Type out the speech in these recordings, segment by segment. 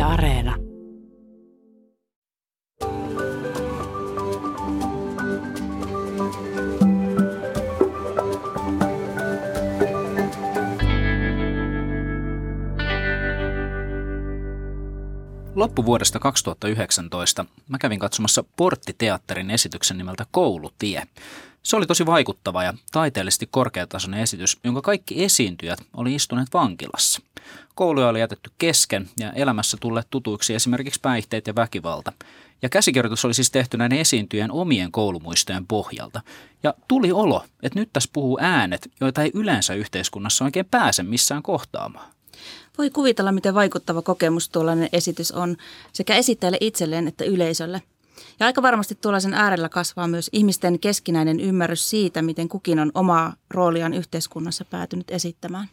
Areena. Loppuvuodesta 2019 mä kävin katsomassa Portti-teatterin esityksen nimeltä Koulutie. Se oli tosi vaikuttava ja taiteellisesti korkeatasoinen esitys, jonka kaikki esiintyjät oli istuneet vankilassa. Kouluja oli jätetty kesken ja elämässä tulleet tutuiksi esimerkiksi päihteet ja väkivalta. Ja käsikirjoitus oli siis tehty näiden esiintyjien omien koulumuistojen pohjalta. Ja tuli olo, että nyt tässä puhuu äänet, joita ei yleensä yhteiskunnassa oikein pääse missään kohtaamaan. Voi kuvitella, miten vaikuttava kokemus tuollainen esitys on sekä esittäjälle itselleen että yleisölle. Ja aika varmasti tuollaisen äärellä kasvaa myös ihmisten keskinäinen ymmärrys siitä, miten kukin on omaa rooliaan yhteiskunnassa päätynyt esittämään.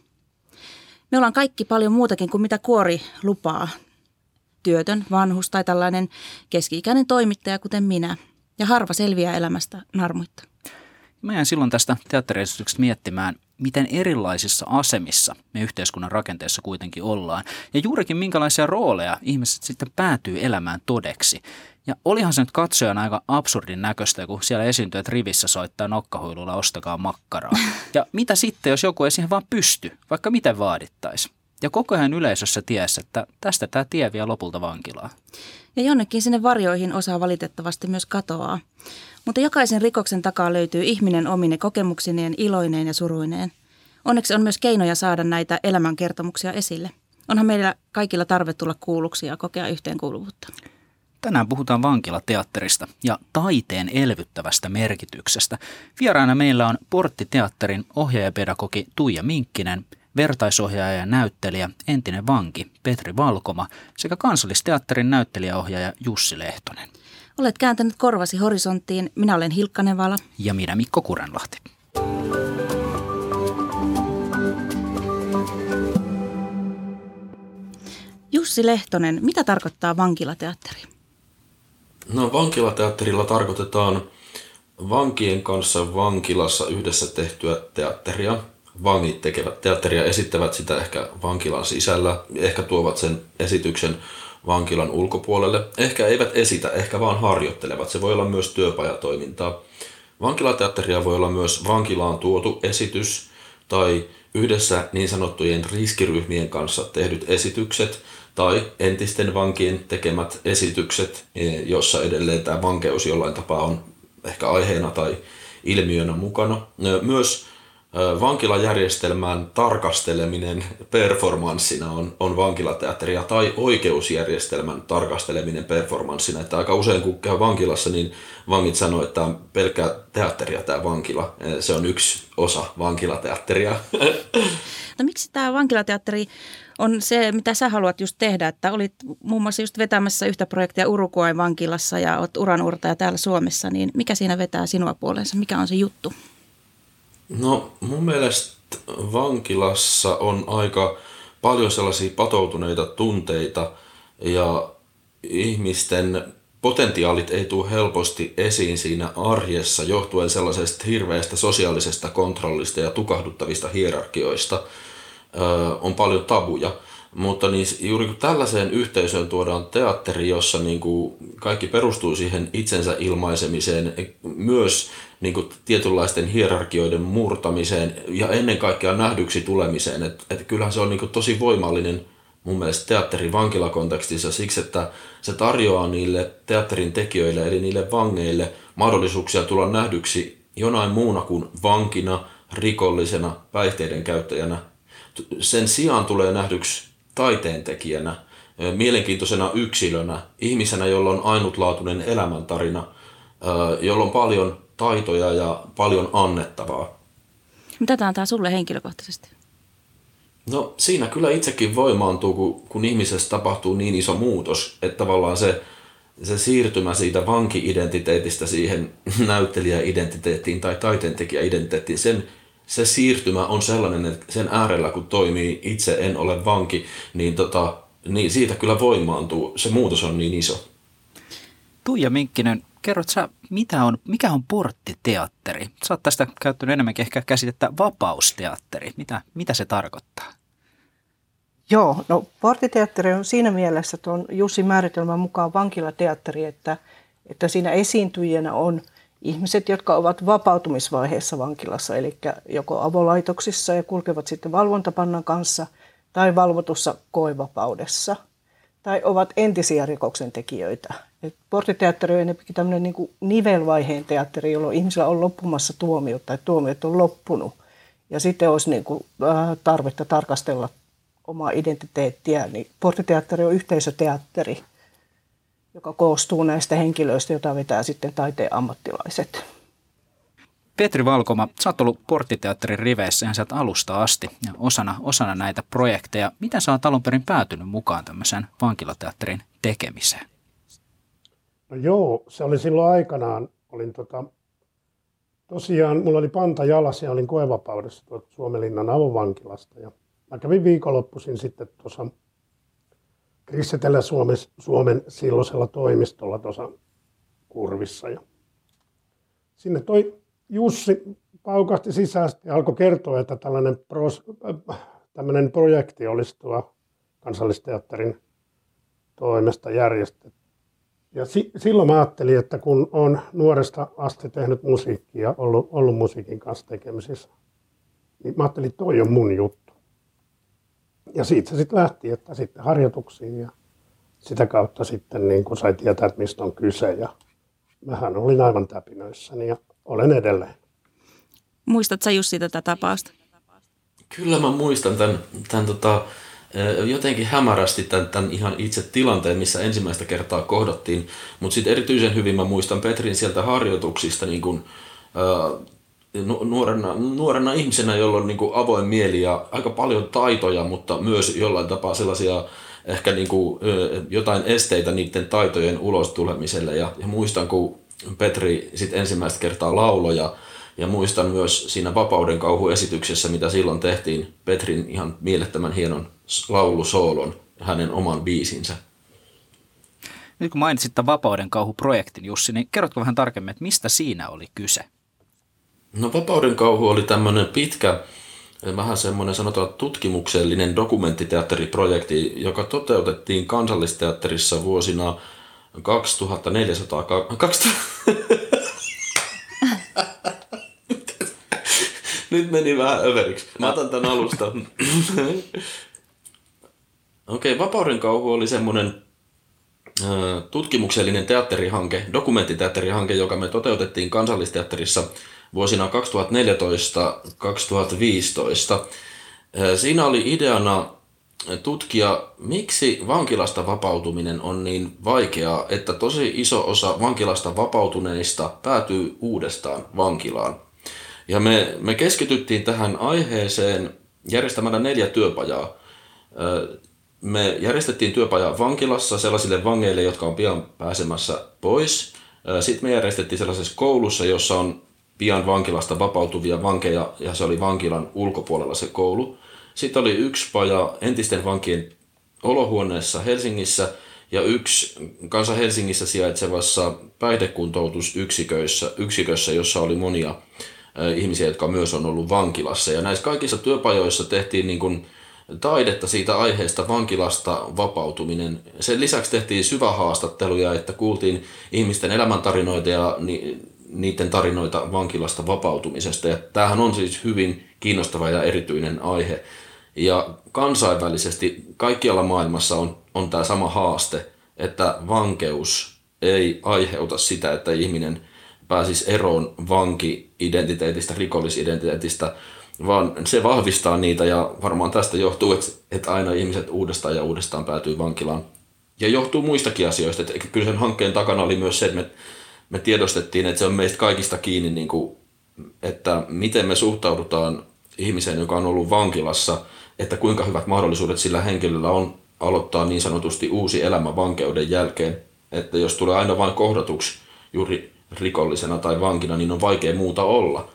Me ollaan kaikki paljon muutakin kuin mitä kuori lupaa. Työtön, vanhus tai tällainen keski-ikäinen toimittaja kuten minä. Ja harva selviää elämästä narmuitta. Mä jäin silloin tästä teatteriesityksestä miettimään, miten erilaisissa asemissa me yhteiskunnan rakenteessa kuitenkin ollaan. Ja juurikin minkälaisia rooleja ihmiset sitten päätyy elämään todeksi. Ja olihan se nyt katsojana aika absurdin näköistä, kun siellä esiintyjät rivissä soittaa nokkahuilulla ostakaa makkaraa. Ja mitä sitten, jos joku ei siihen vaan pysty, vaikka miten vaadittaisi. Ja koko ajan yleisössä ties, että tästä tämä tie vie lopulta vankilaan. Ja jonnekin sinne varjoihin osa valitettavasti myös katoaa. Mutta jokaisen rikoksen takaa löytyy ihminen omine kokemuksineen, iloineen ja suruineen. Onneksi on myös keinoja saada näitä elämänkertomuksia esille. Onhan meillä kaikilla tarve tulla kuulluksi ja kokea yhteenkuuluvuutta. Tänään puhutaan vankilateatterista ja taiteen elvyttävästä merkityksestä. Vieraana meillä on Portti-teatterin ohjaajapedagogi Tuija Minkkinen, vertaisohjaaja ja näyttelijä, entinen vanki Petri Valkoma sekä Kansallisteatterin näyttelijäohjaaja Jussi Lehtonen. Olet kääntänyt korvasi horisonttiin. Minä olen Hilkka Nevala. Ja minä Mikko Kurenlahti. Jussi Lehtonen, mitä tarkoittaa vankilateatteri? No, vankilateatterilla tarkoitetaan vankien kanssa vankilassa yhdessä tehtyä teatteria. Vangit tekevät teatteria, esittävät sitä ehkä vankilan sisällä, ehkä tuovat sen esityksen vankilan ulkopuolelle. Ehkä eivät esitä, ehkä vaan harjoittelevat. Se voi olla myös työpajatoimintaa. Vankilateatteria voi olla myös vankilaan tuotu esitys tai yhdessä niin sanottujen riskiryhmien kanssa tehdyt esitykset tai entisten vankien tekemät esitykset, jossa edelleen tämä vankeus jollain tapaa on ehkä aiheena tai ilmiönä mukana. Myös vankilajärjestelmän tarkasteleminen performanssina on vankilateatteria tai oikeusjärjestelmän tarkasteleminen performanssina. Että aika usein kun käy vankilassa, niin vangit sanoo, että tämä on pelkkää teatteria tämä vankila. Se on yksi osa vankilateatteria. No miksi tämä vankilateatteri on se, mitä sä haluat just tehdä? Että olit muun muassa just vetämässä yhtä projektia Uruguayn vankilassa ja olet uranuurtaja täällä Suomessa, niin mikä siinä vetää sinua puoleensa? Mikä on se juttu? No mun mielestä vankilassa on aika paljon sellaisia patoutuneita tunteita ja ihmisten potentiaalit ei tule helposti esiin siinä arjessa johtuen sellaisesta hirveästä sosiaalisesta kontrollista ja tukahduttavista hierarkioista. On paljon tabuja, mutta niin juuri kun tällaiseen yhteisöön tuodaan teatteri, jossa niin kuin kaikki perustuu siihen itsensä ilmaisemiseen, myös niin kuin tietynlaisten hierarkioiden murtamiseen ja ennen kaikkea nähdyksi tulemiseen. Että kyllähän se on niin kuin tosi voimallinen mun mielestä teatteri vankilakontekstissa siksi, että se tarjoaa niille teatterin tekijöille eli niille vangeille mahdollisuuksia tulla nähdyksi jonain muuna kuin vankina, rikollisena, päihteiden käyttäjänä. Sen sijaan tulee nähdyksi taiteentekijänä, mielenkiintoisena yksilönä, ihmisenä, jolla on ainutlaatuinen elämäntarina, jolla on paljon taitoja ja paljon annettavaa. Mitä tämä antaa sulle henkilökohtaisesti? No siinä kyllä itsekin voimaantuu, kun ihmisessä tapahtuu niin iso muutos, että tavallaan se siirtymä siitä vanki-identiteetistä siihen näyttelijä-identiteettiin tai taiteentekijä-identiteettiin, se siirtymä on sellainen, että sen äärellä kun toimii itse en ole vanki, niin siitä kyllä voimaantuu. Se muutos on niin iso. Tuija Minkkinen, kerrot sä, mikä on Portti-teatteri? Sä oot tästä käyttänyt enemmänkin ehkä käsitettä vapausteatteri. Mitä se tarkoittaa? Joo, no porttiteatteri on siinä mielessä tuon Jussin määritelmän mukaan vankilateatteri, että siinä esiintyjänä on ihmiset, jotka ovat vapautumisvaiheessa vankilassa, eli joko avolaitoksissa ja kulkevat sitten valvontapannan kanssa tai valvotussa koevapaudessa, tai ovat entisiä rikoksentekijöitä. Porttiteatteri on enemmänkin tämmöinen niin kuin nivelvaiheen teatteri, jolloin ihmisillä on loppumassa tuomiot tai tuomiot on loppunut. Ja sitten olisi niin kuin tarvetta tarkastella omaa identiteettiä, niin porttiteatteri on yhteisöteatteri, joka koostuu näistä henkilöistä, joita vetää sitten taiteen ammattilaiset. Petri Valkoma, sä oot ollut porttiteatterin riveissä ihan sieltä alusta asti ja osana näitä projekteja. Miten sä oot alun perin päätynyt mukaan tämmöiseen vankilateatterin tekemiseen? No joo, se oli silloin aikanaan. Tosiaan mulla oli panta jalassa ja olin koevapaudessa tuolta Suomenlinnan avovankilasta. Ja mä kävin viikonloppuisin sitten tuossa Kris Etelä-Suomen silloisella toimistolla tuossa Kurvissa. Ja sinne toi Jussi paukahti sisään ja alkoi kertoa, että tämmöinen projekti olisi tuo Kansallisteatterin toimesta järjestetty. Ja silloin mä ajattelin, että kun olen nuoresta asti tehnyt musiikkia ja ollut musiikin kanssa tekemisissä, niin mä ajattelin, että toi on mun juttu. Ja siitä se sitten lähti, että sitten harjoituksiin ja sitä kautta sitten niin kun sai tietää, että mistä on kyse. Ja mähän olin aivan täpinöissäni ja olen edelleen. Muistatko sä Jussi tätä tapausta? Kyllä mä muistan tämän jotenkin hämärästi tämän ihan itse tilanteen, missä ensimmäistä kertaa kohdattiin. Mutta sitten erityisen hyvin mä muistan Petrin sieltä harjoituksista niin kun, nuorena ihmisenä, jolla on niin kun avoin mieli ja aika paljon taitoja, mutta myös jollain tapaa sellaisia ehkä niin kun, jotain esteitä niiden taitojen ulos tulemiselle. Ja muistan, kun Petri sitten ensimmäistä kertaa lauloi ja muistan myös siinä Vapauden kauhu-esityksessä, mitä silloin tehtiin, Petrin ihan mielettömän hienon laulusoolon ja hänen oman biisinsä. Nyt kun mainitsit tämän Vapauden kauhu-projektin, Jussi, niin kerrotko vähän tarkemmin, että mistä siinä oli kyse? No Vapauden kauhu oli tämmöinen pitkä, vähän semmoinen sanotaan tutkimuksellinen dokumenttiteatteriprojekti, joka toteutettiin Kansallisteatterissa vuosina 2400... Nyt meni vähän överiksi. Mä otan tämän alusta. Okei, Vapauden kauhu oli semmoinen tutkimuksellinen teatterihanke, dokumenttiteatterihanke, joka me toteutettiin Kansallisteatterissa vuosina 2014-2015. Siinä oli ideana tutkia, miksi vankilasta vapautuminen on niin vaikeaa, että tosi iso osa vankilasta vapautuneista päätyy uudestaan vankilaan. Ja me keskityttiin tähän aiheeseen järjestämällä 4 työpajaa. Me järjestettiin työpajaa vankilassa sellaisille vangeille, jotka on pian pääsemässä pois. Sitten me järjestettiin sellaisessa koulussa, jossa on pian vankilasta vapautuvia vankeja, ja se oli vankilan ulkopuolella se koulu. Sitten oli 1 paja entisten vankien olohuoneessa Helsingissä ja 1 kanssa Helsingissä sijaitsevassa päihdekuntoutusyksikössä, jossa oli monia ihmisiä, jotka myös on ollut vankilassa. Ja näissä kaikissa työpajoissa tehtiin niin kuin taidetta siitä aiheesta vankilasta vapautuminen. Sen lisäksi tehtiin syvähaastatteluja, että kuultiin ihmisten elämäntarinoita ja niiden tarinoita vankilasta vapautumisesta. Ja tämähän on siis hyvin kiinnostava ja erityinen aihe. Ja kansainvälisesti kaikkialla maailmassa on tämä sama haaste, että vankeus ei aiheuta sitä, että ihminen pääsisi eroon vanki-identiteetistä, rikollisidentiteetistä, vaan se vahvistaa niitä ja varmaan tästä johtuu, että aina ihmiset uudestaan ja uudestaan päätyy vankilaan. Ja johtuu muistakin asioista, että kyllä sen hankkeen takana oli myös se, että me tiedostettiin, että se on meistä kaikista kiinni, niin kuin, että miten me suhtaudutaan ihmiseen, joka on ollut vankilassa, että kuinka hyvät mahdollisuudet sillä henkilöllä on aloittaa niin sanotusti uusi elämä vankeuden jälkeen. Että jos tulee aina vain kohdatuksi juuri rikollisena tai vankina, niin on vaikea muuta olla.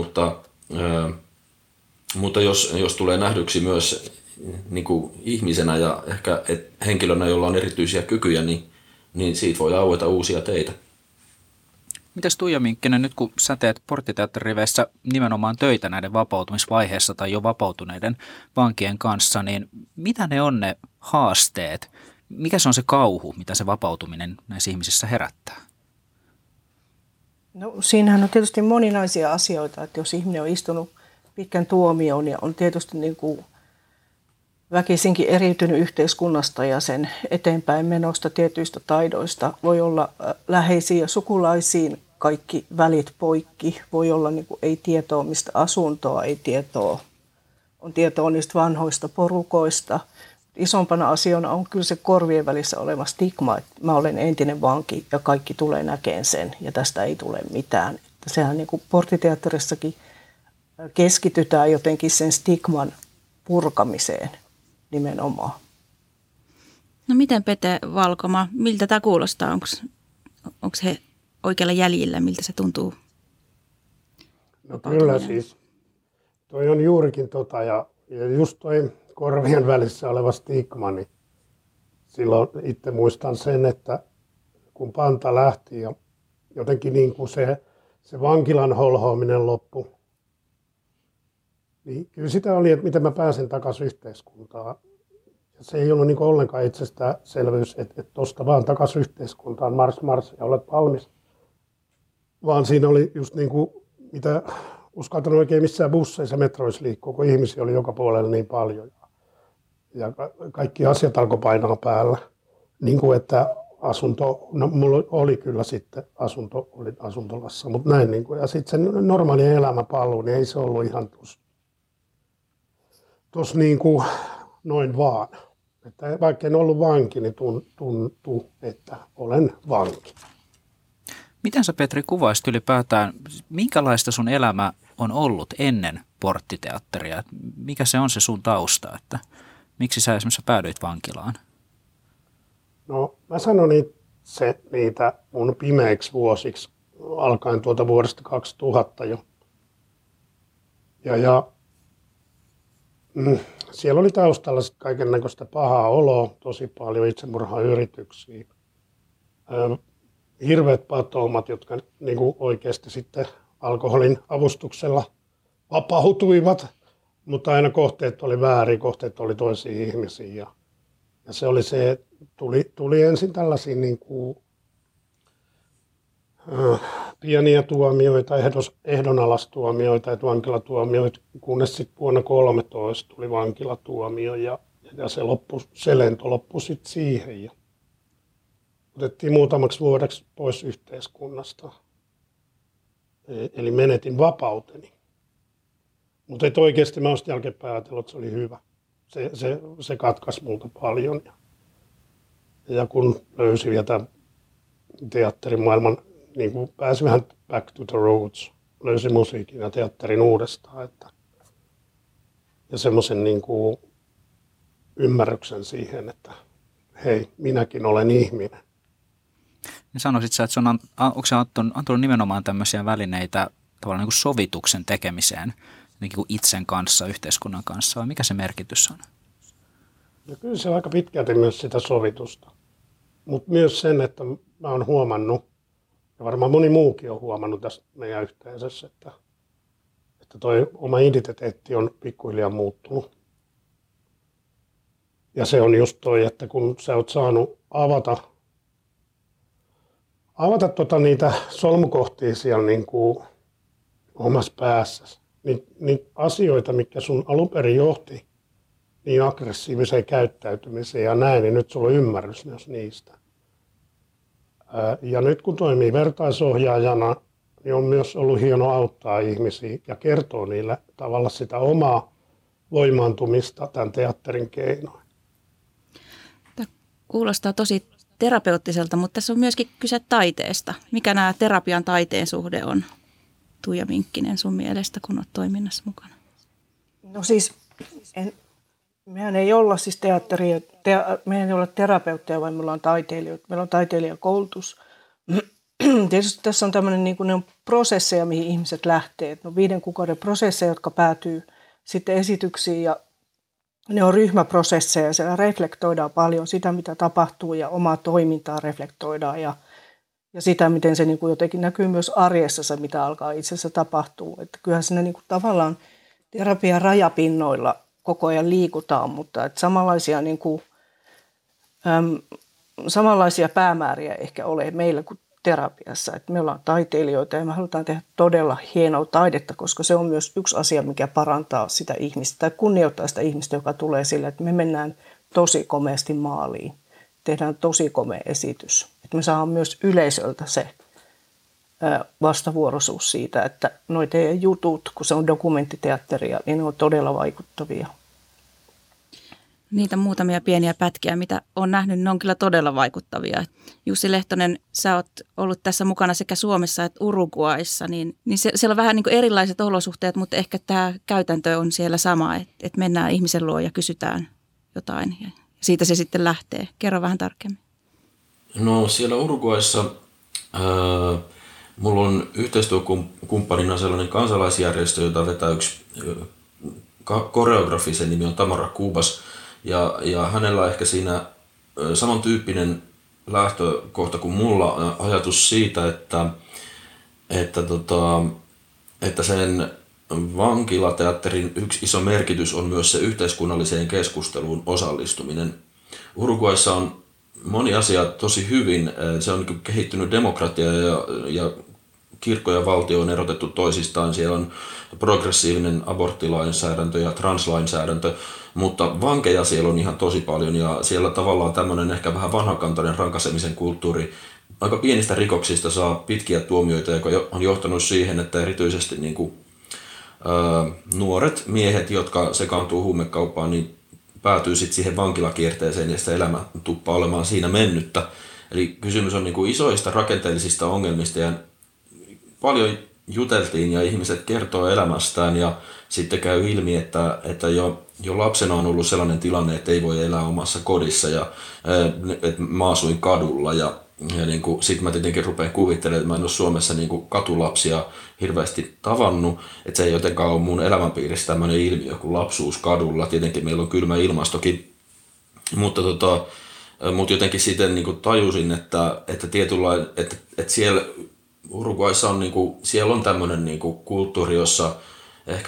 Mutta jos tulee nähdyksi myös niin kuin ihmisenä ja ehkä henkilönä, jolla on erityisiä kykyjä, niin siitä voi aueta uusia teitä. Mitäs Tuija Minkkinen, nyt kun sä teet Porttiteatteririveissä nimenomaan töitä näiden vapautumisvaiheessa tai jo vapautuneiden vankien kanssa, niin mitä ne on ne haasteet? Mikä se on se kauhu, mitä se vapautuminen näissä ihmisissä herättää? No, siinähän on tietysti moninaisia asioita, että jos ihminen on istunut pitkän tuomion ja on tietysti niin kuin väkisinkin eriytynyt yhteiskunnasta ja sen eteenpäin menosta tietyistä taidoista, voi olla läheisiin ja sukulaisiin kaikki välit poikki, voi olla niin kuin ei tietoa mistä asuntoa, ei tietoa, on tietoa niistä vanhoista porukoista. Isompana asiana on kyllä se korvien välissä oleva stigma, että mä olen entinen vanki ja kaikki tulee näkemään sen ja tästä ei tule mitään. Että sehän niin kuin Porttiteatterissakin keskitytään jotenkin sen stigman purkamiseen nimenomaan. No miten Pete Valkoma, miltä tämä kuulostaa? Onko he oikealla jäljillä, miltä se tuntuu? No kyllä siis. Toi on juurikin ja just toi korvien välissä oleva stigma, niin silloin itse muistan sen, että kun panta lähti ja jotenkin niin kuin se vankilan holhoaminen loppui, niin kyllä sitä oli, että miten mä pääsen takaisin yhteiskuntaan. Ja se ei ollut niin kuin ollenkaan itsestäänselvyys, että tuosta vaan takaisin yhteiskuntaan, mars ja olet valmis. Vaan siinä oli just niin kuin, mitä uskaltanut oikein missään busseissa, metroissa liikkuu, kun ihmisiä oli joka puolella niin paljon. Ja kaikki asiat alkoi painaa päällä. Niin kuin että asunto, no mulla oli kyllä sitten asunto, oli asuntolassa, mutta näin niin kuin. Ja sitten se normaali elämäpaluu, niin ei se ollut ihan tuossa niin kuin noin vaan. Että vaikka en ollut vanki, niin tuntuu, että olen vanki. Miten sä, Petri, kuvaisit ylipäätään, minkälaista sun elämä on ollut ennen Porttiteatteria? Mikä se on se sun tausta, että miksi sä esimerkiksi päädyit vankilaan? No mä sanon niitä mun pimeiksi vuosiksi alkaen tuolta vuodesta 2000 jo. Siellä oli taustalla kaiken näköistä pahaa oloa, tosi paljon itsemurhayrityksiä. Hirveät patoumat, jotka niin kuin oikeasti sitten alkoholin avustuksella vapautuivat, mutta aina kohteet oli väärin, kohteet oli toisia ihmisiä. Ja se oli se, että tuli ensin tällaisia niin kuin, pieniä tuomioita, ehdonalastuomioita ja vankilatuomioita, kunnes sitten vuonna 2013 tuli vankilatuomio ja se lento loppui sitten siihen. Ja otettiin muutamaksi vuodeksi pois yhteiskunnasta. Eli menetin vapauteni. Mutta oikeasti mä olisin jälkeenpäin ajatellut, että se oli hyvä. Se katkaisi multa paljon. Ja kun löysin vielä tämän teatterimaailman, niin kuin pääsi vähän back to the roots, löysin musiikin ja teatterin uudestaan. Ja semmoisen niin kuin ymmärryksen siihen, että hei, minäkin olen ihminen. Niin sanoisit sä, että onko se antanut nimenomaan tämmöisiä välineitä tavallaan niin kuin sovituksen tekemiseen niin kuin itsen kanssa, yhteiskunnan kanssa, vai mikä se merkitys on? Ja kyllä se on aika pitkälti myös sitä sovitusta. Mutta myös sen, että mä oon huomannut, ja varmaan moni muukin on huomannut tässä meidän yhteisössä, että toi oma identiteetti on pikkuhiljaa muuttunut. Ja se on just toi, että kun sä oot saanut avata niitä solmukohtia siellä niin kuin omassa päässäsi, niin asioita, mitkä sun alun perin johti niin aggressiiviseen käyttäytymiseen ja näin, niin nyt sulla on ymmärrys myös niistä. Ja nyt kun toimii vertaisohjaajana, niin on myös ollut hieno auttaa ihmisiä ja kertoa niille tavalla sitä omaa voimaantumista tämän teatterin keinoin. Tämä kuulostaa tosi terapeuttiselta, mutta tässä on myöskin kyse taiteesta. Mikä nämä terapian taiteen suhde on, Tuija Minkkinen, sun mielestä, kun olet toiminnassa mukana? No siis, mehän ei olla siis mehän ei olla terapeutteja, vaan me ollaan taiteilijoita. Meillä on taiteilijakoulutus. Tietysti tässä on tämmöinen niin kuin ne on prosesseja, mihin ihmiset lähtee. Ne on 5 kuukauden prosesseja, jotka päätyy sitten esityksiin ja ne on ryhmäprosesseja. Siellä reflektoidaan paljon sitä, mitä tapahtuu ja omaa toimintaa reflektoidaan. Ja Ja sitä, miten se niin kuin jotenkin näkyy myös arjessa, se mitä alkaa itse asiassa tapahtua. Että kyllähän siinä niin kuin tavallaan terapian rajapinnoilla koko ajan liikutaan, mutta että samanlaisia päämääriä ehkä ole meillä kuin terapiassa. Että me ollaan taiteilijoita ja me halutaan tehdä todella hienoa taidetta, koska se on myös yksi asia, mikä parantaa sitä ihmistä tai kunnioittaa sitä ihmistä, joka tulee sillä, että me mennään tosi komeasti maaliin. Tehdään tosi komea esitys. Että me saadaan myös yleisöltä se vastavuoroisuus siitä, että noi teidän jutut, kun se on dokumenttiteatteria, niin ne on todella vaikuttavia. Niitä muutamia pieniä pätkiä, mitä olen nähnyt, ne on kyllä todella vaikuttavia. Jussi Lehtonen, sä oot ollut tässä mukana sekä Suomessa että Uruguayssa, niin siellä on vähän niin kuin erilaiset olosuhteet, mutta ehkä tämä käytäntö on siellä sama, että mennään ihmisen luo ja kysytään jotain ja siitä se sitten lähtee. Kerro vähän tarkemmin. No siellä Uruguayssa mulla on yhteistyökumppanina sellainen kansalaisjärjestö, jota vetää yksi koreografi, sen nimi on Tamara Kubas. Ja hänellä on ehkä siinä samantyyppinen lähtökohta kuin mulla, ajatus siitä, että sen vankilateatterin yksi iso merkitys on myös se yhteiskunnalliseen keskusteluun osallistuminen. Uruguayssa on moni asia tosi hyvin. Se on kehittynyt demokratia ja kirkko ja valtio on erotettu toisistaan. Siellä on progressiivinen aborttilainsäädäntö ja translainsäädäntö, mutta vankeja siellä on ihan tosi paljon ja siellä tavallaan tämmöinen ehkä vähän vanhakantainen rankasemisen kulttuuri. Aika pienistä rikoksista saa pitkiä tuomioita, joka on johtanut siihen, että erityisesti niin kuin, nuoret miehet, jotka sekaantuu huumekauppaan, niin päätyy sitten siihen vankilakierteeseen ja sitä elämä tuppaa olemaan siinä mennyttä. Eli kysymys on niin kuin isoista rakenteellisista ongelmista ja paljon juteltiin ja ihmiset kertoo elämästään ja sitten käy ilmi, että jo lapsena on ollut sellainen tilanne, että ei voi elää omassa kodissa ja että mä asuin kadulla ja niin sitten mä tietenkin rupean kuvittelemaan, että mä en ole Suomessa niin kuin katulapsia hirveästi tavannut, että se ei jotenkaan ole mun elämänpiirissä tämmöinen ilmiö kuin lapsuus kadulla. Tietenkin meillä on kylmä ilmastokin, mutta jotenkin sitten niin kuin tajusin, että siellä Uruguayssa on, niin kuin, siellä on tämmöinen niin kuin kulttuuri, jossa ehkä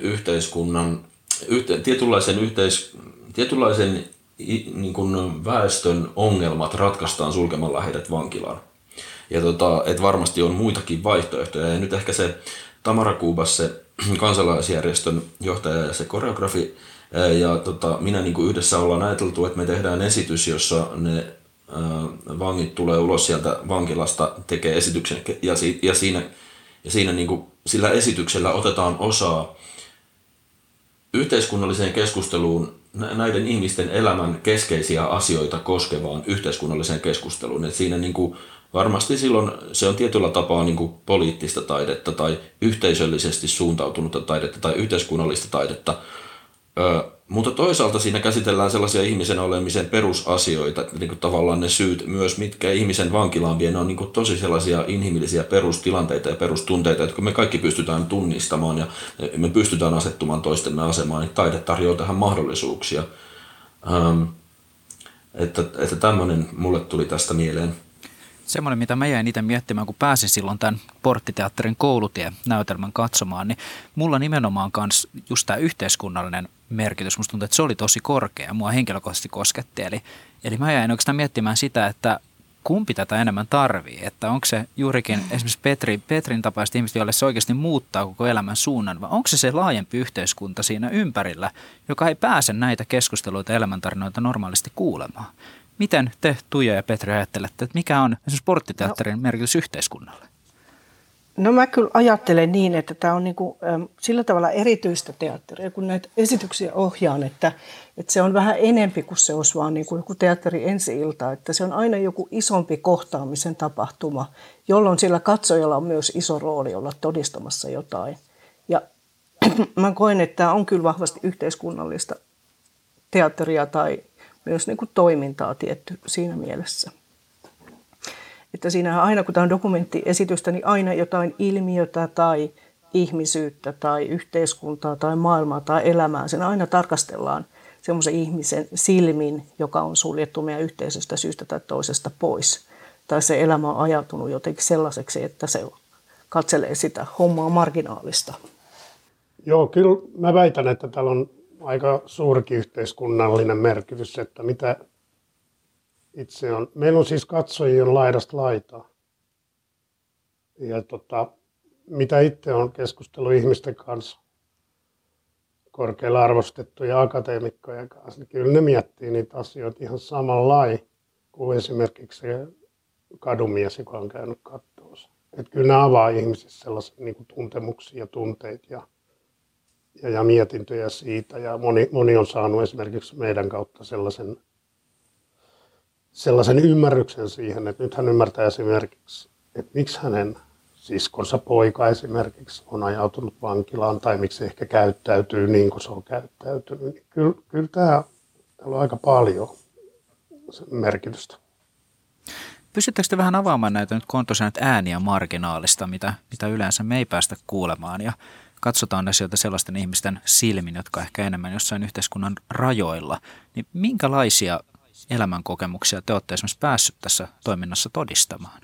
tietynlaisen niin kuin väestön ongelmat ratkaistaan sulkemalla heidät vankilaan. Ja että varmasti on muitakin vaihtoehtoja. Ja nyt ehkä se Tamara Kubas, se kansalaisjärjestön johtaja ja se koreografi ja minä niin kuin yhdessä ollaan ajateltu, että me tehdään esitys, jossa ne vangit tulee ulos sieltä vankilasta, tekee esityksen ja siinä niin kuin sillä esityksellä otetaan osaa yhteiskunnalliseen keskusteluun, näiden ihmisten elämän keskeisiä asioita koskevaan yhteiskunnalliseen keskusteluun. Et siinä niin kuin varmasti silloin se on tietyllä tapaa niin kuin poliittista taidetta tai yhteisöllisesti suuntautunutta taidetta tai yhteiskunnallista taidetta. Mutta toisaalta siinä käsitellään sellaisia ihmisen olemisen perusasioita, niin kuin tavallaan ne syyt myös, mitkä ihmisen vankilaan vie, ne on niin kuin tosi sellaisia inhimillisiä perustilanteita ja perustunteita, jotka me kaikki pystytään tunnistamaan ja me pystytään asettumaan toistemme asemaan, niin taide tarjoaa tähän mahdollisuuksia. Että tämmöinen mulle tuli tästä mieleen. Semmoinen, mitä mä jäin itse miettimään, kun pääsin silloin tämän Porttiteatterin Koulutie-näytelmän katsomaan, niin mulla nimenomaan kans just tämä yhteiskunnallinen merkitys, musta tuntuu, että se oli tosi korkea, mua henkilökohtaisesti kosketti. Eli mä jäin oikeastaan miettimään sitä, että kumpi tätä enemmän tarvii, että onko se juurikin esimerkiksi Petrin tapaiset ihmiset, joille se oikeasti muuttaa koko elämän suunnan, vai onko se laajempi yhteiskunta siinä ympärillä, joka ei pääse näitä keskusteluita ja elämäntarinoita normaalisti kuulemaan. Miten te, Tuija ja Petri, ajattelette, että mikä on esimerkiksi Porttiteatterin merkitys yhteiskunnalle? No mä kyllä ajattelen niin, että tämä on niinku, sillä tavalla erityistä teatteria, kun näitä esityksiä ohjaan, että se on vähän enempi kuin se olisi vaan niinku joku teatteri ensi-ilta, että se on aina joku isompi kohtaamisen tapahtuma, jolloin sillä katsojalla on myös iso rooli olla todistamassa jotain. Ja mä koen, että tämä on kyllä vahvasti yhteiskunnallista teatteria tai myös niin kuin toimintaa tietty siinä mielessä. Että siinä aina, kun tämä on dokumenttiesitystä, niin aina jotain ilmiötä tai ihmisyyttä tai yhteiskuntaa tai maailmaa tai elämää, sen aina tarkastellaan semmoisen ihmisen silmin, joka on suljettu meidän yhteisöstä syystä tai toisesta pois. tai se elämä on ajautunut jotenkin sellaiseksi, että se katselee sitä hommaa marginaalista. Joo, kyllä mä väitän, että täällä on aika suurikin yhteiskunnallinen merkitys, että mitä itse on. Meillä on siis katsojia laidasta laitaa. Ja mitä itse on keskustellut ihmisten kanssa, korkealla arvostettuja akateemikkojen kanssa, niin kyllä ne miettii niitä asioita ihan samanlailla kuin esimerkiksi se kadumies, joka on käynyt kattoonsa. Että kyllä ne avaa ihmisissä sellaisia niin kuin tuntemuksia ja tunteita ja mietintöjä siitä. Ja moni on saanut esimerkiksi meidän kautta sellaisen ymmärryksen siihen, että nyt hän ymmärtää esimerkiksi, että miksi hänen siskonsa poika esimerkiksi on ajautunut vankilaan tai miksi ehkä käyttäytyy niin kuin se on käyttäytynyt. Niin kyllä täällä on aika paljon merkitystä. Pystyttekö te vähän avaamaan näitä nyt, kun on tosiaan ääniä marginaalista, mitä yleensä me ei päästä kuulemaan, ja katsotaan asioita sellaisten ihmisten silmin, jotka ehkä enemmän jossain yhteiskunnan rajoilla, niin minkälaisia elämänkokemuksia te olette esimerkiksi päässyt tässä toiminnassa todistamaan?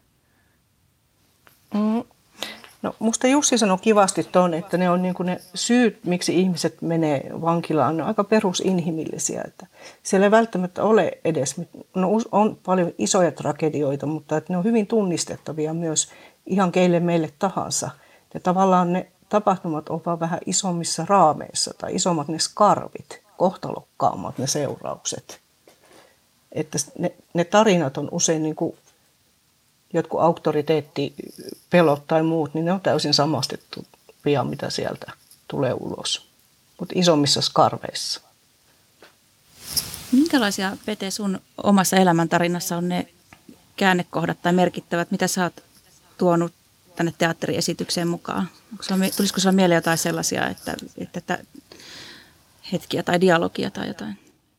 No, musta Jussi sanoi kivasti tuon, että ne on niin kuin ne syyt, miksi ihmiset menee vankilaan, ne on aika perusinhimillisiä. Että siellä ei välttämättä ole edes, on paljon isoja tragedioita, mutta että ne on hyvin tunnistettavia myös ihan keille meille tahansa. Ja tavallaan ne tapahtumat on vaan vähän isommissa raameissa tai isommat ne skarvit, kohtalokkaammat ne seuraukset. Että ne tarinat on usein niin kuin jotkut auktoriteettipelot tai muut, niin ne on täysin samastettuvia, mitä sieltä tulee ulos. Mutta isommissa skarveissa. Minkälaisia, Pete, sun omassa elämäntarinassa on ne käännekohdat tai merkittävät, mitä sä oot tuonut tänne teatteriesitykseen mukaan? Tulisiko sulla mieleen jotain sellaisia, että hetkiä tai dialogia tai jotain?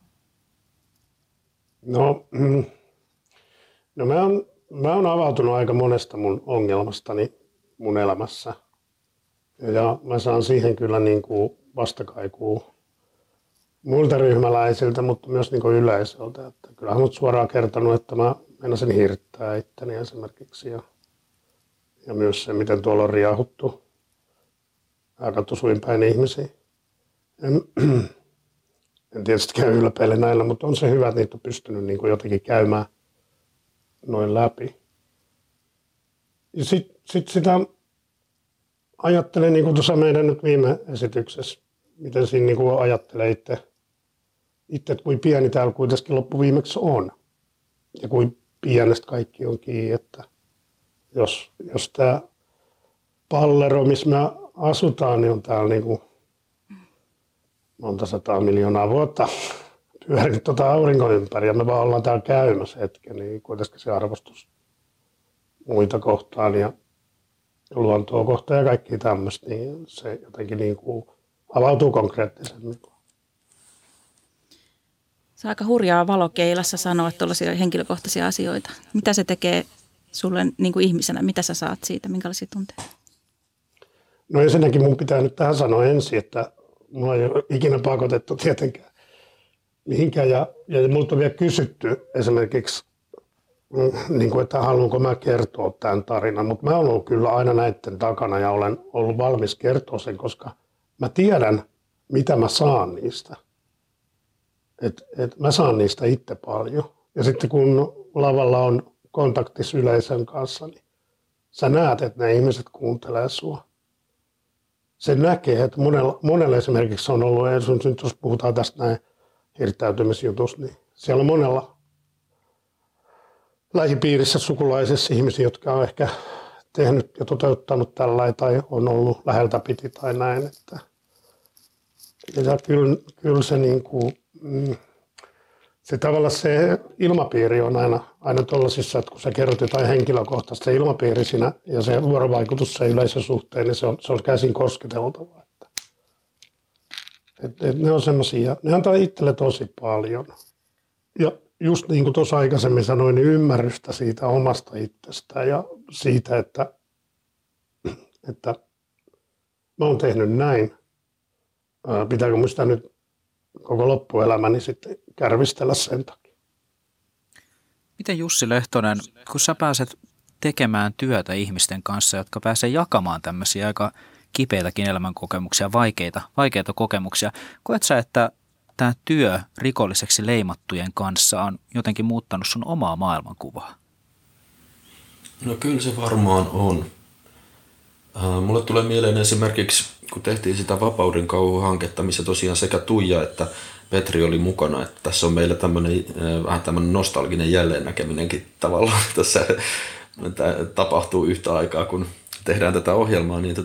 No mä oon avautunut aika monesta mun ongelmastani mun elämässä. Ja mä saan siihen kyllä niin kuin vastakaikua muilta ryhmäläisiltä, mutta myös niin kuin yleisöltä. Että kyllähän mut suoraan kertonut, että mä meinasin hirttää itteni esimerkiksi. Ja myös se, miten tuolla on riahuttu aika tusuin päin ihmisiä. En tietysti käy ylpeille näillä, mutta on se hyvä, että niitä on pystynyt niin kuin jotenkin käymään noin läpi. Ja sit sitä ajattelen, niin kuin tuossa meidän nyt viime esityksessä, miten siinä niin kuin ajattelee itse, että kuin pieni täällä kuitenkin loppuviimeksi on. Ja kuin pienestä kaikki on kiinni, että jos tämä pallero, missä me asutaan, niin on täällä niin kuin monta 100 miljoonaa vuotta pyörinyt auringon ympäri ja me vaan ollaan täällä käymässä hetken, niin kuitenkin se arvostus muita kohtaan ja luontoa kohtaan ja kaikki tämmöistä, niin se jotenkin niin kuin avautuu konkreettisemmin. Se on aika hurjaa valokeilassa sanoa tuollaisia henkilökohtaisia asioita. Mitä se tekee sulle niin kuin ihmisenä? Mitä sä saat siitä? Minkälaisia tunteita? No ensinnäkin mun pitää nyt tähän sanoa ensin, että mua ei ole ikinä pakotettu tietenkään mihinkään. Ja multa on vielä kysytty esimerkiksi, niin kuin, että haluanko mä kertoa tämän tarinan. Mutta mä olen ollut kyllä aina näiden takana ja olen ollut valmis kertoa sen, koska mä tiedän, mitä mä saan niistä. Et mä saan niistä itse paljon. Ja sitten kun lavalla on kontaktissa yleisön kanssa, niin sä näet, että ne ihmiset kuuntelee sua. Se näkee, että monella esimerkiksi on ollut, nyt jos puhutaan tästä näin hirttäytymisjutusta, niin siellä on monella lähipiirissä sukulaisissa ihmisiä, jotka on ehkä tehnyt ja toteuttanut tällä tai on ollut läheltä piti tai näin. Ja kyllä se, niin kuin, se tavallaan se ilmapiiri on aina tuollaisissa, että kun sä kerrot jotain henkilökohtaista, se ilmapiiri siinä ja se vuorovaikutus se yleisön suhteen, niin se on käsin kosketeltavaa. Ne on semmoisia, ne antaa itselle tosi paljon. Ja just niin kuin tuossa aikaisemmin sanoin, niin ymmärrystä siitä omasta itsestään ja siitä, että mä oon tehnyt näin. Pitääkö musta nyt koko loppuelämäni sitten kärvistellä sen takia? Miten Jussi Lehtonen, kun sä pääset tekemään työtä ihmisten kanssa, jotka pääsee jakamaan tämmöisiä aika kipeitäkin elämänkokemuksia, vaikeita kokemuksia, koet sä, että tämä työ rikolliseksi leimattujen kanssa on jotenkin muuttanut sun omaa maailmankuvaa? No kyllä se varmaan on. Mulle tulee mieleen esimerkiksi, kun tehtiin sitä Vapauden kauhuhanketta, missä tosiaan sekä Tuija että Petri oli mukana, että tässä on meillä vähän tämmöinen nostalginen jälleennäkeminenkin tavallaan tässä tapahtuu yhtä aikaa, kun tehdään tätä ohjelmaa, niin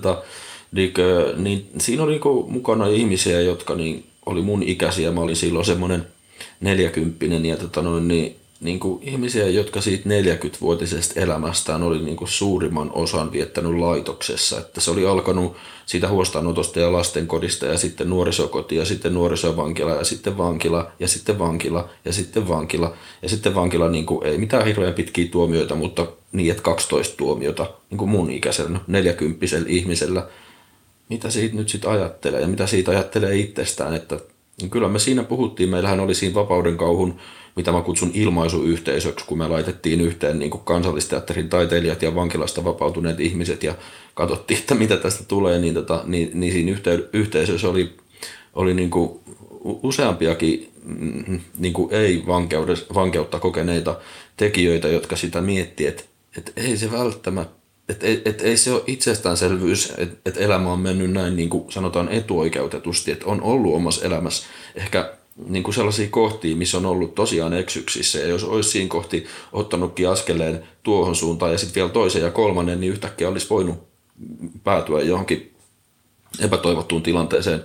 siinä oli mukana ihmisiä, jotka oli mun ikäisiä. Mä olin silloin semmoinen 40 ja ihmisiä, jotka siitä 40-vuotisesta elämästään oli suurimman osan viettänyt laitoksessa. Että se oli alkanut siitä huostaanotosta ja lastenkodista ja sitten nuorisokoti ja sitten nuorisovankila ja sitten vankila ja sitten vankila ja sitten vankila. Ja sitten vankila ei mitään hirveän pitkiä tuomioita, mutta niin, että 12 tuomiota mun ikäisellä 40-vuotisella ihmisellä. Mitä siitä nyt sitten ajattelee ja mitä siitä ajattelee itsestään, että kyllä me siinä puhuttiin, meillähän oli siinä Vapauden kauhun, mitä mä kutsun ilmaisuyhteisöksi, kun me laitettiin yhteen Kansallisteatterin taiteilijat ja vankilasta vapautuneet ihmiset ja katsottiin, että mitä tästä tulee, niin siinä yhteisössä oli useampiakin ei-vankeutta kokeneita tekijöitä, jotka sitä miettii, että ei se välttämättä, että ei se ole itsestäänselvyys, että elämä on mennyt näin, niin kuin sanotaan etuoikeutetusti, että on ollut omassa elämässä ehkä sellaisia kohtia, missä on ollut tosiaan eksyksissä, ja jos olisi siinä kohti ottanutkin askeleen tuohon suuntaan ja sitten vielä toisen ja kolmannen, niin yhtäkkiä olisi voinut päätyä johonkin epätoivottuun tilanteeseen,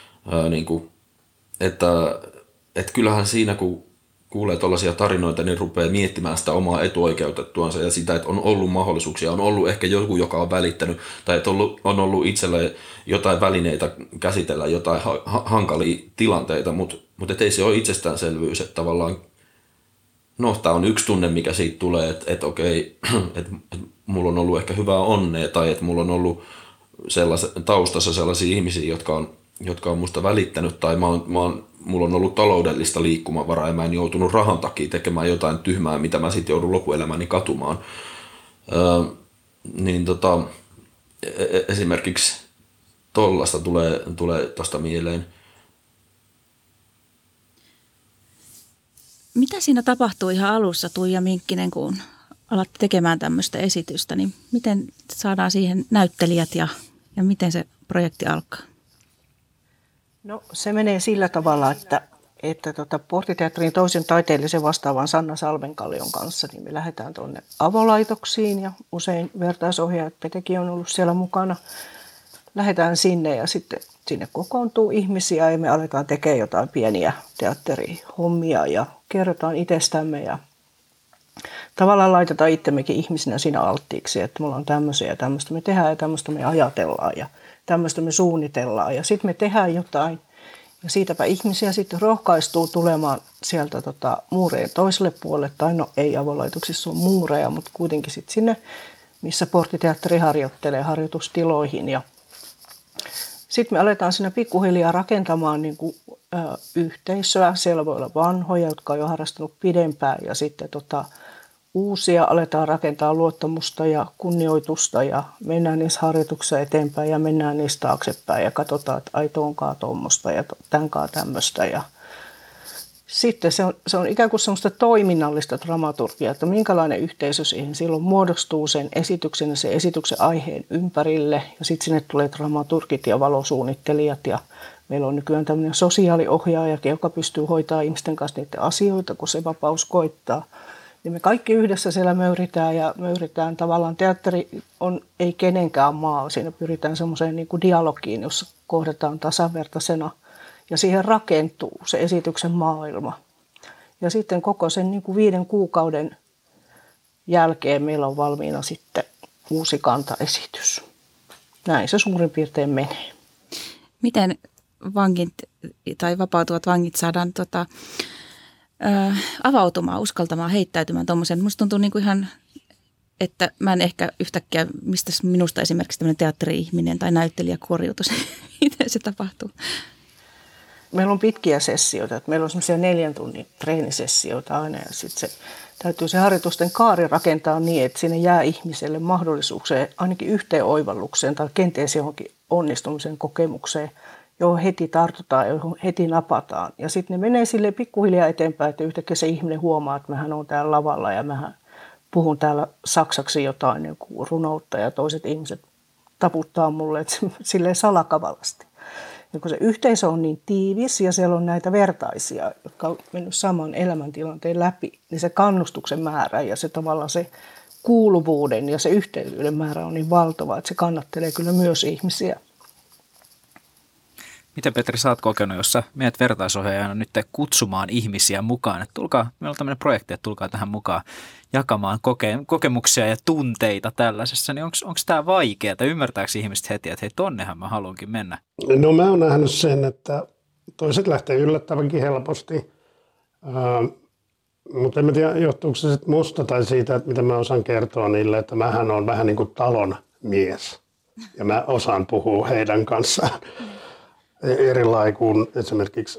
että kyllähän siinä, kun kuulee tuollaisia tarinoita, niin rupeaa miettimään sitä omaa etuoikeutettuansa ja sitä, että on ollut mahdollisuuksia, on ollut ehkä joku, joka on välittänyt, tai että on ollut itsellä jotain välineitä käsitellä jotain hankalia tilanteita, mutta ei se ole itsestäänselvyys, että tavallaan, no tämä on yksi tunne, mikä siitä tulee, että okei, että mulla on ollut ehkä hyvää onnea, tai että mulla on ollut taustassa sellaisia ihmisiä, jotka on musta välittänyt, tai mulla on ollut taloudellista liikkumavaraa ja mä en joutunut rahan takia tekemään jotain tyhmää, mitä mä sitten joudun lopuelämäni katumaan. Esimerkiksi tollasta tulee tosta mieleen. Mitä siinä tapahtuu ihan alussa, Tuija Minkkinen, kun alatte tekemään tämmöistä esitystä, niin miten saadaan siihen näyttelijät ja miten se projekti alkaa? No se menee sillä tavalla, että Porttiteatterin toisen taiteellisen vastaavan Sanna Salmenkallion kanssa, niin me lähdetään tuonne avolaitoksiin ja usein vertaisohjaajat Petekin on ollut siellä mukana. Lähdetään sinne ja sitten sinne kokoontuu ihmisiä ja me aletaan tekemään jotain pieniä teatterihommia ja kerrotaan itsestämme ja tavallaan laitetaan itsemmekin ihmisinä siinä alttiiksi, että mulla on tämmöisiä ja tämmöistä me tehdään ja tämmöistä me ajatellaan ja tämmöistä me suunnitellaan ja sitten me tehdään jotain ja siitäpä ihmisiä sitten rohkaistuu tulemaan sieltä muureen toiselle puolelle, tai no ei avolaitoksissa ole muureja, mutta kuitenkin sitten sinne, missä Porttiteatteri harjoittelee harjoitustiloihin ja sitten me aletaan siinä pikkuhiljaa rakentamaan yhteisöä. Siellä voi olla vanhoja, jotka on jo harrastanut pidempään ja sitten uusia aletaan rakentaa luottamusta ja kunnioitusta ja mennään niissä harjoituksissa eteenpäin ja mennään niistä taaksepäin ja katsotaan, että ai tuonkaan tuommoista ja tämänkaan tämmöistä. Ja sitten se on ikään kuin semmoista toiminnallista dramaturgiaa, että minkälainen yhteisö siihen silloin muodostuu sen esityksen ja sen esityksen aiheen ympärille ja sitten sinne tulee dramaturgit ja valosuunnittelijat ja meillä on nykyään tämmöinen sosiaaliohjaajakin, joka pystyy hoitamaan ihmisten kanssa niiden asioita, kun se vapaus koittaa. Ja me kaikki yhdessä siellä möyritään tavallaan teatteri ei kenenkään maa. Siinä pyritään semmoiseen dialogiin, jossa kohdataan tasavertaisena ja siihen rakentuu se esityksen maailma. Ja sitten koko sen 5 kuukauden jälkeen meillä on valmiina sitten uusi kantaesitys. Näin se suurin piirtein menee. Miten vangit tai vapautuvat vangit saadaan avautumaan, uskaltamaan, heittäytymään tuommoisen? Musta tuntuu ihan, että mä en ehkä yhtäkkiä, mistä minusta esimerkiksi tämmöinen teatteri-ihminen tai näyttelijä korjuutus, miten se tapahtuu? meillä on pitkiä sessioita, että meillä on semmoisia 4 tunnin treenisessioita aina ja sitten täytyy se harjoitusten kaari rakentaa niin, että sinne jää ihmiselle mahdollisuukseen ainakin yhteen oivallukseen tai kenties johonkin onnistumisen kokemukseen, johon heti tartutaan, johon heti napataan. Ja sitten ne menee sille pikkuhiljaa eteenpäin, että yhtäkkiä se ihminen huomaa, että mähän olen täällä lavalla ja mähän puhun täällä saksaksi jotain niin kuin runoutta ja toiset ihmiset taputtaa mulle, että silleen salakavalasti. Ja kun se yhteisö on niin tiivis ja siellä on näitä vertaisia, jotka on mennyt saman elämäntilanteen läpi, niin se kannustuksen määrä ja se tavallaan se kuuluvuuden ja se yhteisyyden määrä on niin valtava, että se kannattelee kyllä myös ihmisiä. Miten Petri, sä oot kokenut, jos sä menet vertaisohjaajana nyt kutsumaan ihmisiä mukaan, että tulkaa, meillä on tämmöinen projekti, että tulkaa tähän mukaan jakamaan kokemuksia ja tunteita tällaisessa, niin onko tämä vaikeaa? Ymmärtääkö ihmiset heti, että hei, tonnehan mä haluankin mennä? No mä oon nähnyt sen, että toiset lähtee yllättävänkin helposti, mutta en mä tiedä, johtuuko se sitten musta tai siitä, että mitä mä osaan kertoa niille, että mähän on vähän niin kuin talon mies ja mä osaan puhua heidän kanssaan. Erilainen kuin esimerkiksi,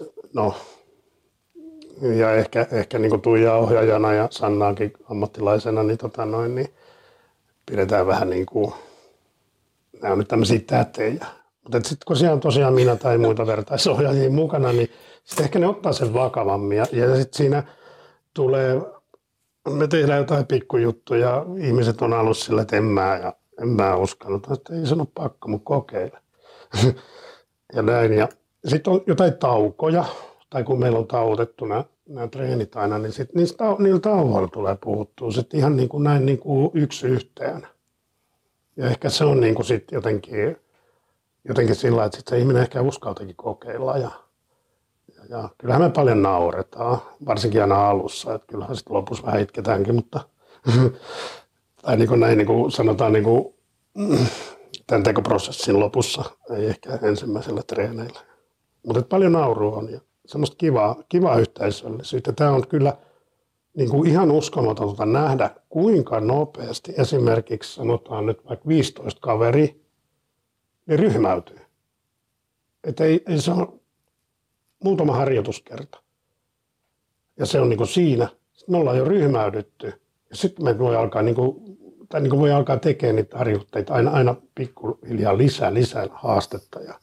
ja ehkä niin kuin Tuija ohjaajana ja Sannaakin ammattilaisena, niin pidetään vähän niin kuin, nämä on nyt tämmöisiä tätejä. Mutta sitten kun siellä on tosiaan minä tai muita vertaisohjaajia mukana, niin sitten ehkä ne ottaa sen vakavammin. Ja sitten siinä tulee, me tehdään jotain pikkujuttuja, ihmiset on alussa sillä, että en mä uskonut, että ei se ole pakko, mutta kokeile. Ja näin. Ja sitten on jotain taukoja, tai kun meillä on tauotettu nämä treenit aina, niin sitten niillä tauoilla tulee puhuttua sitten ihan niin kuin näin niin kuin yksi yhteen. Ja ehkä se on niin kuin sitten jotenkin sillä, että sitten se ihminen ehkä uskaltakin kokeilla. Ja kyllähän me paljon nauretaan, varsinkin aina alussa, että kyllähän sitten lopussa vähän itketäänkin, mutta tai niin kuin näin niin kuin sanotaan niin kuin tämän tekoprosessin lopussa, ei ehkä ensimmäisellä treeneillä. Mutta paljon naurua on ja semmoista kivaa yhteisöllisyyttä. Tämä on kyllä niin kuin ihan uskomatonta nähdä, kuinka nopeasti esimerkiksi sanotaan nyt vaikka 15 kaveria, ne ryhmäytyy. Että ei se ole muutama harjoituskerta. Ja se on niin kuin siinä. Sitten me ollaan jo ryhmäydytty. Ja sitten me voi alkaa voi alkaa tekemään niitä harjoitteita aina pikkuhiljaa lisää haastetta. Ja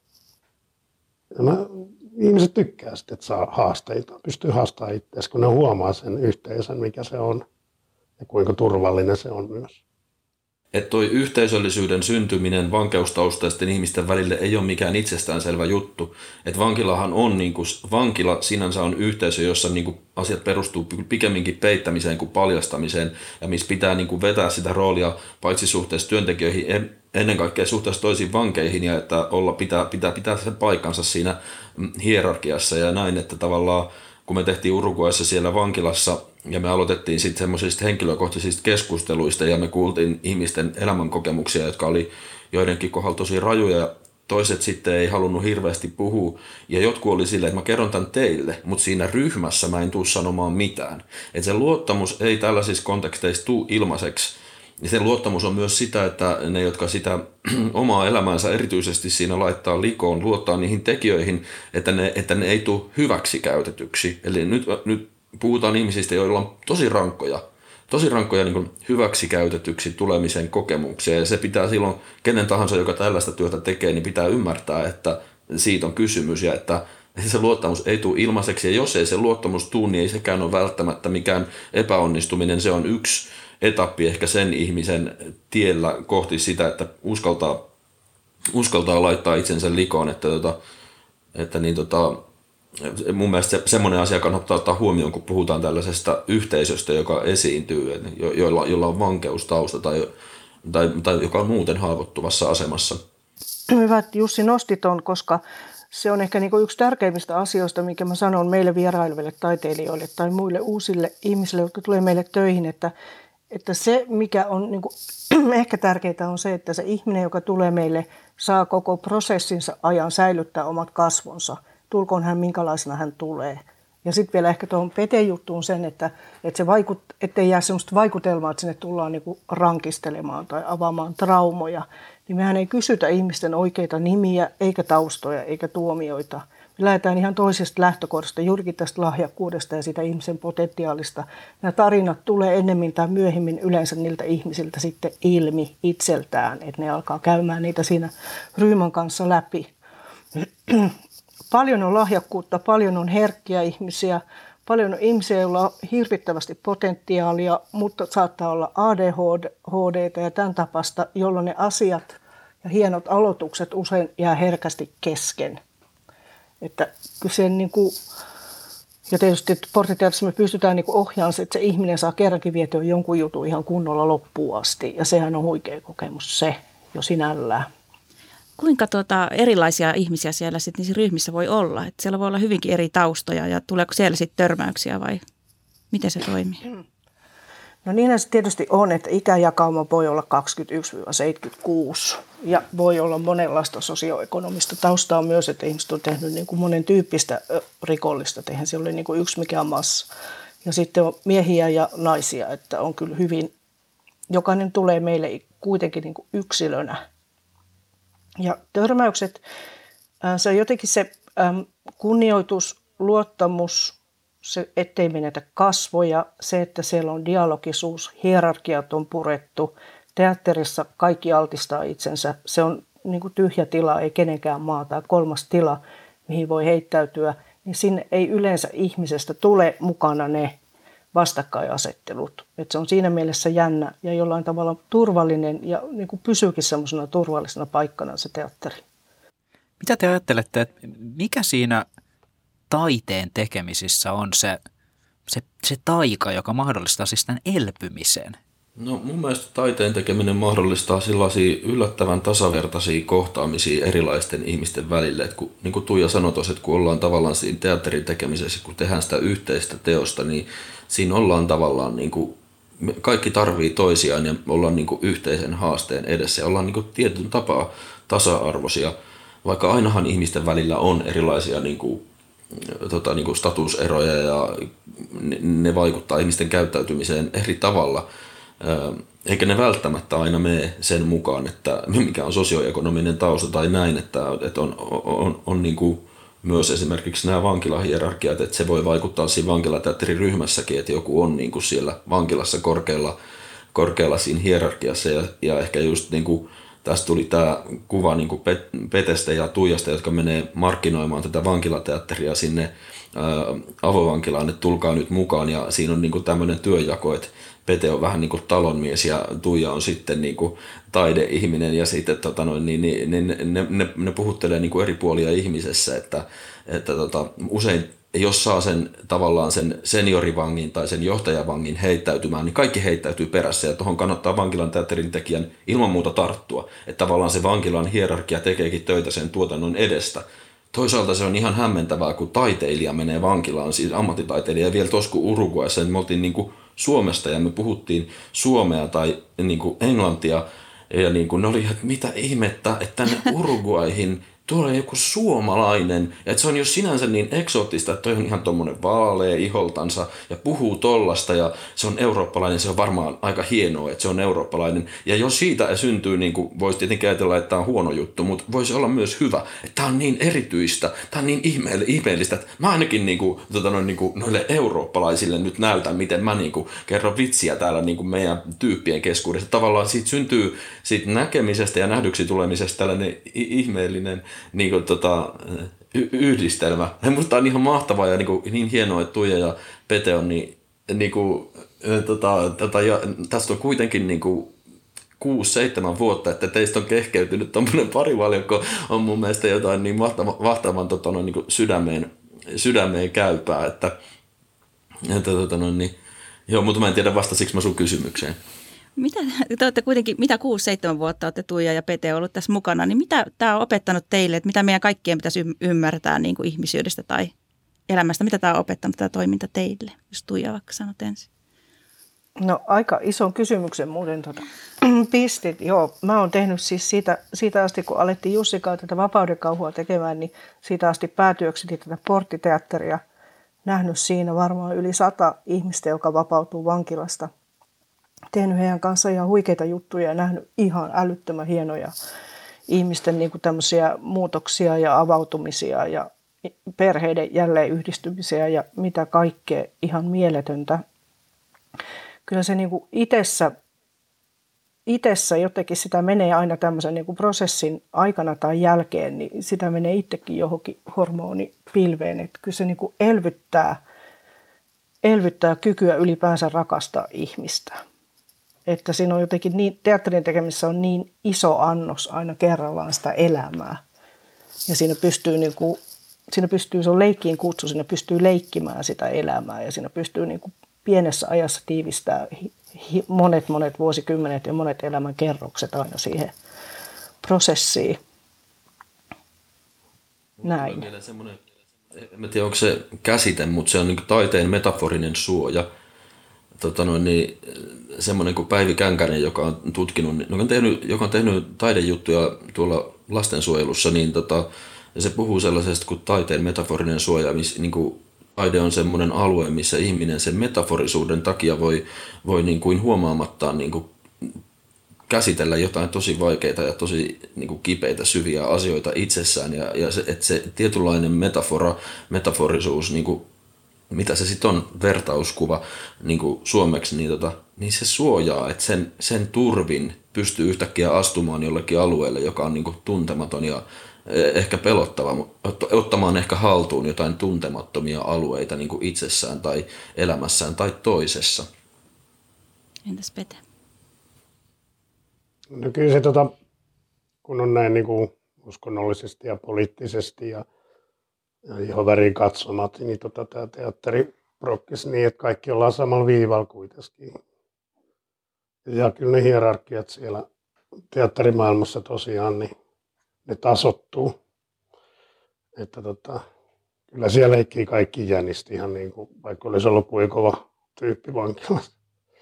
ihmiset tykkää sitten, että saa haasteita, pystyy haastamaan itseänsä, kun ne huomaa sen yhteisön, mikä se on ja kuinka turvallinen se on myös. Että toi yhteisöllisyyden syntyminen vankeustaustaisten ihmisten välille ei ole mikään itsestäänselvä juttu. Että vankilahan on, vankila sinänsä on yhteisö, jossa asiat perustuu pikemminkin peittämiseen kuin paljastamiseen. Ja missä pitää vetää sitä roolia paitsi suhteessa työntekijöihin, ennen kaikkea suhteessa toisiin vankeihin. Ja että pitää sen paikkansa siinä hierarkiassa ja näin, että tavallaan kun me tehtiin Uruguayssa siellä vankilassa ja me aloitettiin sitten semmoisista henkilökohtaisista keskusteluista ja me kuultiin ihmisten elämänkokemuksia, jotka oli joidenkin kohdalla tosi rajuja ja toiset sitten ei halunnut hirveästi puhua ja jotkut oli silleen, että mä kerron tämän teille, mutta siinä ryhmässä mä en tule sanomaan mitään. Että se luottamus ei tällaisissa konteksteissa tule ilmaiseksi. Ja se luottamus on myös sitä, että ne, jotka sitä omaa elämäänsä erityisesti siinä laittaa likoon, luottaa niihin tekijöihin, että ne ei tule hyväksi käytetyksi. Eli nyt puhutaan ihmisistä, joilla on tosi rankkoja niin kuin hyväksi käytetyksi tulemisen kokemuksia. Ja se pitää silloin, kenen tahansa, joka tällaista työtä tekee, niin pitää ymmärtää, että siitä on kysymys ja että se luottamus ei tule ilmaiseksi. Ja jos ei se luottamus tule, niin ei sekään ole välttämättä mikään epäonnistuminen. Se on yksi etappi ehkä sen ihmisen tiellä kohti sitä, että uskaltaa laittaa itsensä likoon, että mun mielestä semmoinen asia kannattaa ottaa huomioon, kun puhutaan tällaisesta yhteisöstä, joka esiintyy, jolla on vankeustausta tai joka on muuten haavoittuvassa asemassa. Hyvä, että Jussi nostit ton, koska se on ehkä yksi tärkeimmistä asioista, mikä mä sanon meille vieraileville taiteilijoille tai muille uusille ihmisille, jotka tulee meille töihin, että se, mikä on ehkä tärkeää, on se, että se ihminen, joka tulee meille, saa koko prosessinsa ajan säilyttää omat kasvonsa. Tulkoon hän minkälaisena hän tulee. Ja sitten vielä ehkä tuohon Pete-juttuun sen, että ettei jää sellaista vaikutelmaa, että sinne tullaan rankistelemaan tai avaamaan traumoja. Niin mehän ei kysytä ihmisten oikeita nimiä, eikä taustoja, eikä tuomioita, Me lähdetään ihan toisesta lähtökohdasta, juurikin tästä lahjakkuudesta ja siitä ihmisen potentiaalista. Nämä tarinat tulee ennemmin tai myöhemmin yleensä niiltä ihmisiltä sitten ilmi itseltään, että ne alkaa käymään niitä siinä ryhmän kanssa läpi. Paljon on lahjakkuutta, paljon on herkkiä ihmisiä, paljon on ihmisiä, joilla on hirvittävästi potentiaalia, mutta saattaa olla ADHD ja tämän tapasta, jolloin ne asiat ja hienot aloitukset usein jää herkästi kesken. Että se ja tietysti porttiteatterissa me pystytään ohjaamaan, että se ihminen saa kerrankin vietyä jonkun jutun ihan kunnolla loppuun asti. Ja sehän on huikea kokemus se jo sinällään. Kuinka erilaisia ihmisiä siellä sitten niissä ryhmissä voi olla? Että siellä voi olla hyvinkin eri taustoja ja tuleeko siellä sitten törmäyksiä vai miten se toimii? No niinhän se tietysti on, että ikäjakauma voi olla 21-76 ja voi olla monenlaista sosioekonomista taustaa myös, että ihmiset on tehnyt monen tyyppistä rikollista, eihän se ole yksi mikään massa. Ja sitten on miehiä ja naisia, että on kyllä hyvin, jokainen tulee meille kuitenkin yksilönä. Ja törmäykset, se on jotenkin se kunnioitus, luottamus, se, ettei menetä kasvoja, se, että siellä on dialogisuus, hierarkiat on purettu. Teatterissa kaikki altistaa itsensä. Se on tyhjä tila, ei kenenkään maa tai kolmas tila, mihin voi heittäytyä. Niin sinne ei yleensä ihmisestä tule mukana ne vastakkainasettelut. Että se on siinä mielessä jännä ja jollain tavalla turvallinen ja pysyykin semmoisena turvallisena paikkana se teatteri. Mitä te ajattelette, että mikä siinä taiteen tekemisissä on se taika, joka mahdollistaa siis tämän elpymisen? No mun mielestä taiteen tekeminen mahdollistaa sellaisia yllättävän tasavertaisia kohtaamisia erilaisten ihmisten välille. Et niin kuin Tuija sanoi tuossa, että kun ollaan tavallaan siinä teatterin tekemisessä, kun tehdään sitä yhteistä teosta, niin siinä ollaan tavallaan, kaikki tarvii toisiaan ja ollaan yhteisen haasteen edessä ja ollaan tietyn tapaa tasa-arvoisia, vaikka ainahan ihmisten välillä on erilaisia statuseroja ja ne vaikuttaa ihmisten käyttäytymiseen eri tavalla. Eikä ne välttämättä aina mene sen mukaan, että mikä on sosioekonominen tausta tai näin, että on myös esimerkiksi nämä vankilahierarkiat, että se voi vaikuttaa siinä vankilateatteriryhmässäkin, että joku on siellä vankilassa korkealla siinä hierarkiassa ja ehkä just tästä tuli tämä kuva Petestä ja Tuijasta, jotka menee markkinoimaan tätä vankilateatteria sinne avovankilaan, että tulkaa nyt mukaan ja siinä on tämmöinen työnjako, että Pete on vähän talonmies ja Tuija on sitten taideihminen ja sitten ne puhuttelee eri puolia ihmisessä, että usein jos saa tavallaan sen seniorivangin tai sen johtajavangin heittäytymään, niin kaikki heittäytyy perässä ja tuohon kannattaa vankilan teatterin tekijän ilman muuta tarttua, että tavallaan se vankilan hierarkia tekeekin töitä sen tuotannon edestä. Toisaalta se on ihan hämmentävää, kun taiteilija menee vankilaan, siis ammattitaiteilija, ja vielä tuossa kun Uruguayssa, niin me oltiin Suomesta ja me puhuttiin suomea tai englantia, ja ne oli, että mitä ihmettä, että tänne Uruguayhin tulee joku suomalainen, ja että se on jo sinänsä niin eksoottista, että toi on ihan tommonen vaalea iholtansa ja puhuu tollasta ja se on eurooppalainen, se on varmaan aika hienoa, että se on eurooppalainen. Ja jos siitä syntyy, voisi tietenkin ajatella, että tämä on huono juttu, mutta voisi olla myös hyvä, että tämä on niin erityistä, tämä on niin ihmeellistä, että mä ainakin noille eurooppalaisille nyt näytän, miten mä kerron vitsiä täällä meidän tyyppien keskuudessa. Tavallaan siitä syntyy siitä näkemisestä ja nähdyksi tulemisesta tällainen ihmeellinen yhdistelmä. Musta on ihan mahtavaa ja niin hienoa, että Tuija ja Pete on tästä on kuitenkin 6-7 vuotta, että teistä on kehkeytynyt tommoinen parivaljakko on mun mielestä jotain niin mahtavan sydämeen käypää, että joo, mutta mä en tiedä vastasiksi mä sun kysymykseen. Te olette kuitenkin, mitä 6-7 vuotta olette Tuija ja Pete ollut tässä mukana, niin mitä tämä on opettanut teille, että mitä meidän kaikkien pitäisi ymmärtää ihmisyydestä tai elämästä, mitä tämä on opettanut tämä toiminta teille, jos Tuija vaikka sanot ensin? No aika ison kysymyksen muuten pistit. Joo, mä oon tehnyt siis siitä asti, kun alettiin Jussikaan tätä vapaudenkauhua tekemään, niin siitä asti päätyökseni tätä porttiteatteria, nähnyt siinä varmaan yli 100 ihmistä, joka vapautuu vankilasta. Tehnyt heidän kanssaan ihan huikeita juttuja ja nähnyt ihan älyttömän hienoja ihmisten tämmöisiä muutoksia ja avautumisia. perheiden jälleenyhdistymisiä ja mitä kaikkea ihan mieletöntä. Kyllä se niin kuin itsessä jotenkin sitä menee aina tämmöisen niin kuin prosessin aikana tai jälkeen, niin sitä menee itsekin johonkin hormonipilveen. Että kyllä se niin kuin elvyttää kykyä ylipäänsä rakastaa ihmistä. Että siinä on jotenkin teatterin tekemisessä on niin iso annos aina kerrallaan sitä elämää. Ja siinä pystyy se on leikkiin kutsu, siinä pystyy leikkimään sitä elämää ja siinä pystyy niin kuin pienessä ajassa tiivistää monet vuosikymmenet ja monet elämän kerrokset aina siihen prosessiin. Näin. En tiedä, onko se käsite, mutta se on niin taiteen metaforinen suoja. Semmoinen kuin Päivi Känkänen, joka on tutkinut, joka on tehnyt taidejuttuja tuolla lastensuojelussa, niin se puhuu sellaisesta kuin taiteen metaforinen suoja, missä niin kuin taide on semmoinen alue, missä ihminen sen metaforisuuden takia voi niin kuin huomaamattaan niin kuin käsitellä jotain tosi vaikeita ja tosi niin kuin kipeitä, syviä asioita itsessään. Ja se, että se tietynlainen metaforisuus, niin kuin, mitä se sitten on, vertauskuva niin kuin suomeksi, niin se suojaa, että sen turvin pystyy yhtäkkiä astumaan jollekin alueelle, joka on niin kuin tuntematon ja ehkä pelottava, ottamaan ehkä haltuun jotain tuntemattomia alueita niin kuin itsessään tai elämässään tai toisessa. Entäs Pete? No kyllä se, kun on näin niin kuin uskonnollisesti ja poliittisesti ja ihan väriin katsomat, niin tämä teatteri prokkisi niin, että kaikki ollaan samalla viivalla kuitenkin. Ja kyllä ne hierarkiat siellä teatterimaailmassa tosiaan, niin ne tasoittuu. Että kyllä siellä leikkii kaikki jännisti ihan niin kuin, vaikka olisi ollut kuinka kova tyyppi vankilassa.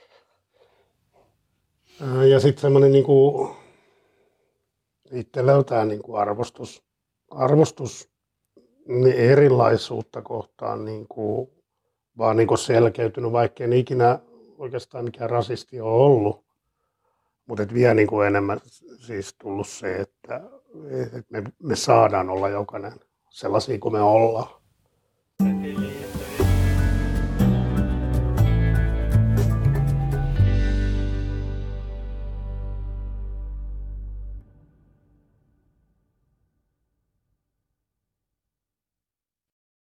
Ja sitten semmoinen niin kuin itsellä on tämä niin kuin arvostus niin erilaisuutta kohtaan niin kuin, vaan niin kuin selkeytynyt, vaikka en ikinä oikeastaan mikään rasisti ole ollut. Mutta vielä niin kuin enemmän siis tullut se, että me saadaan olla jokainen sellaisia kuin me ollaan.